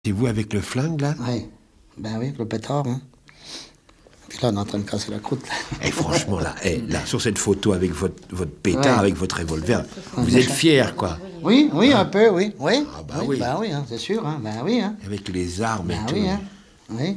C'est vous avec le flingue, là? Oui. Ben oui, le pétard. Hein. Puis là, on est en train de casser la croûte. Là. Et franchement, là, sur cette photo avec votre pétard, avec votre revolver, vous êtes fier, quoi. Oui, un peu, oui. Oui, Ah bah oui. Ben oui, hein, c'est sûr. Hein. Ben oui. Hein. Avec les armes Ben et tout. oui, hein. Oui.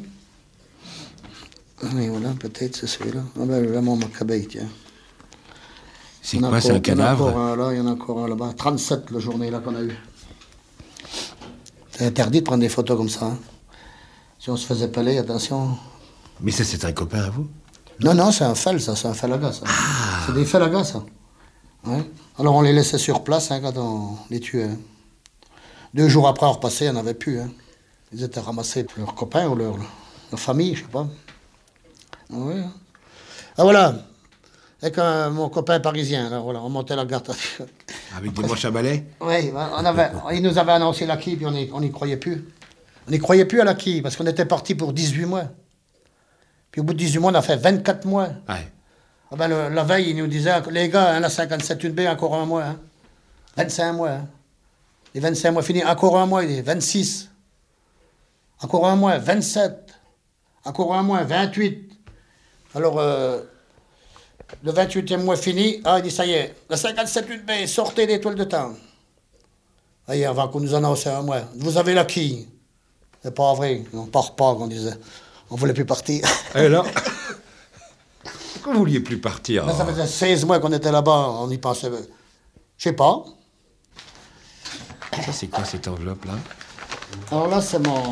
Oui, voilà, peut-être c'est celui-là. Ah ben, là, mon macabre, tiens. C'est quoi, c'est un cadavre? Il y en a encore un là-bas. 37, la journée là qu'on a eue. C'est interdit de prendre des photos comme ça. Hein. Si on se faisait peler, attention. Mais ça, c'est un copain à vous? Non, c'est un fel, ça. C'est un fel à gars, ça. Ah. C'est des fels à gars, ça. Ouais. Alors, on les laissait sur place hein, quand on les tuait. Hein. 2 jours après, on repassait, il n'y en avait plus. Hein. Ils étaient ramassés pour leurs copains ou leur famille, je sais pas. Oui. Hein. Ah, voilà. Avec mon copain parisien, là, voilà, on montait la garde. Avec des manches à balai? Oui, il nous avait annoncé la quille, puis on n'y croyait plus. On n'y croyait plus à la quille, parce qu'on était parti pour 18 mois. Puis au bout de 18 mois, on a fait 24 mois. Ouais. Ah ben, la veille, il nous disait, les gars, hein, la 57-1B, encore un mois. Hein. 25 mois. Hein. Les 25 mois finis, encore un mois, il dit 26. Encore un mois, 27. Encore un mois, 28. Alors, le 28e mois fini, il dit, ça y est, la 57-1B, sortez des toiles de temps. Avant qu'on nous annonce un mois, vous avez la quille. C'est pas vrai, on part pas, qu'on disait. On voulait plus partir. Et là, pourquoi vous vouliez plus partir? Ça faisait 16 mois qu'on était là-bas, on y pensait. Je sais pas. Ça, c'est quoi cette enveloppe-là? Alors là, c'est mon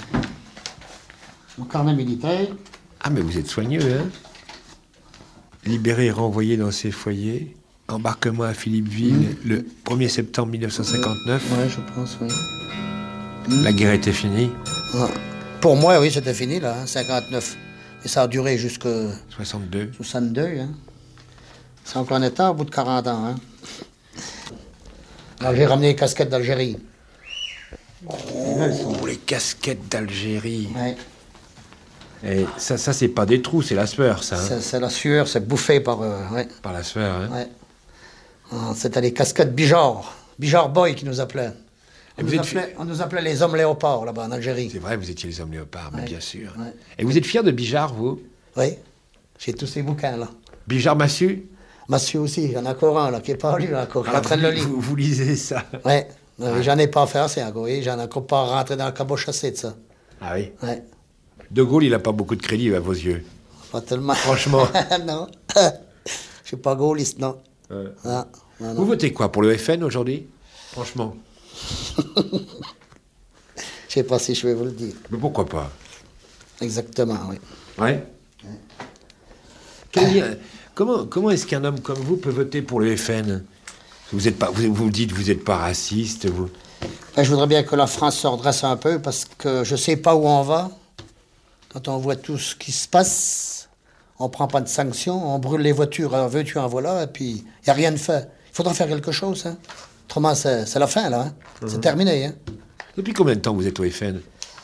carnet militaire. Ah, mais vous êtes soigneux, hein? Libéré et renvoyé dans ses foyers. Embarquement à Philippeville le 1er septembre 1959. Oui, je pense, oui. La guerre était finie. Ouais. Pour moi, oui, c'était fini, là, hein, 59. Et ça a duré jusqu'à 62. 62, hein. C'est encore un état au bout de 40 ans, hein. Alors, j'ai ramené les casquettes d'Algérie. Oh, les casquettes d'Algérie. Ouais. Et ça c'est pas des trous, c'est la sueur, ça. Hein? C'est la sueur, c'est bouffé par... ouais. Par la sueur, hein? Ouais. C'était les casquettes Bijard. Bijard Boy qui nous appelaient. On nous appelait les hommes léopards, là-bas, en Algérie. C'est vrai, vous étiez les hommes léopards, mais bien sûr. Ouais. Et vous êtes fier de Bijard, vous? Oui. J'ai tous ces bouquins, là. Bijard Massu? Massu aussi, il y en a encore un, là, qui n'est pas lu, là, encore. En train de le lire. Vous lisez ça? Ouais. J'en ai pas fait assez, encore. Oui. J'en ai encore pas rentré dans le caboche assez de ça. Ah oui? Ouais. De Gaulle, il n'a pas beaucoup de crédit à vos yeux. Pas tellement. Franchement. Non. Je suis pas gaulliste, non. Non. Vous votez quoi, pour le FN aujourd'hui? Franchement. Je sais pas si je vais vous le dire. Mais pourquoi pas? Exactement, oui. Ouais. Comment est-ce qu'un homme comme vous peut voter pour le FN? Vous êtes pas, vous dites que vous n'êtes pas raciste, vous? Je voudrais bien que la France se redresse un peu, parce que je sais pas où on va. Quand on voit tout ce qui se passe, on prend pas de sanctions, on brûle les voitures, alors veux-tu en voilà, et puis il n'y a rien de fait. Il faudra faire quelque chose, hein. Autrement, c'est la fin, là. Hein. C'est terminé, hein. Depuis combien de temps vous êtes au FN?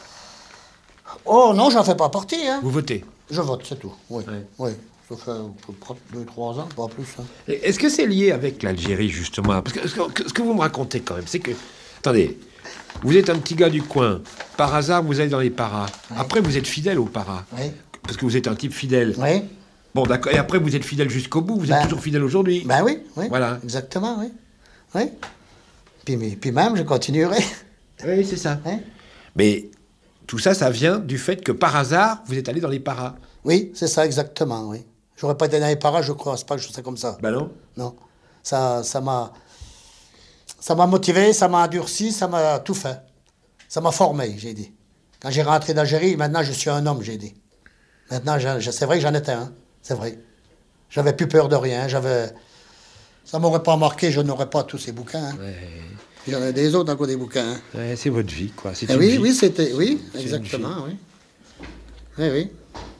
Oh non, j'en fais pas partie, hein. Vous votez? Je vote, c'est tout, oui. Ouais. Oui. Ça fait 2-3 ans, pas plus. Hein. Est-ce que c'est lié avec l'Algérie, justement? Parce que ce que vous me racontez, quand même, c'est que... Attendez, vous êtes un petit gars du coin. Par hasard, vous allez dans les paras. Oui. Après, vous êtes fidèle aux paras. Oui. Parce que vous êtes un type fidèle. Oui. Bon, d'accord. Et après, vous êtes fidèle jusqu'au bout. Vous êtes toujours fidèle aujourd'hui. Ben oui, oui. Voilà. Exactement, oui. Oui. Puis même, je continuerai. Oui, c'est ça. Hein? Mais tout ça, ça vient du fait que, par hasard, vous êtes allé dans les paras. Oui, c'est ça, exactement, oui. J'aurais pas été dans les paras, je crois. C'est pas que je sais comme ça. Ben non. Non. Ça m'a motivé, ça m'a endurci, ça m'a tout fait. Ça m'a formé, j'ai dit. Quand j'ai rentré d'Algérie, maintenant, je suis un homme, j'ai dit. Maintenant, c'est vrai que j'en étais un. C'est vrai. J'avais plus peur de rien. Ça m'aurait pas marqué, je n'aurais pas tous ces bouquins. Hein. Ouais. Il y en a des autres encore des bouquins. Hein. Ouais, c'est votre vie, quoi. C'est oui, vie. Oui, c'était... Oui, exactement, oui. Oui, oui.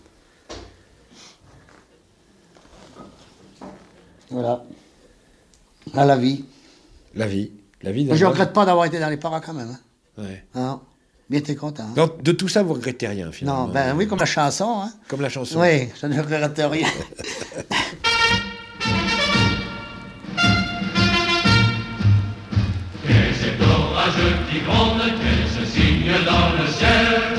Voilà. À la vie. La vie. La vie. Je ne regrette pas d'avoir été dans les paras quand même. Hein. Ouais. Non. Bien, t'es content. Hein. Donc, de tout ça, vous regrettez rien, finalement? Non, ben oui, comme la chanson. Hein. Comme la chanson. Oui, je ne regrette rien. Et cet orage qui gronde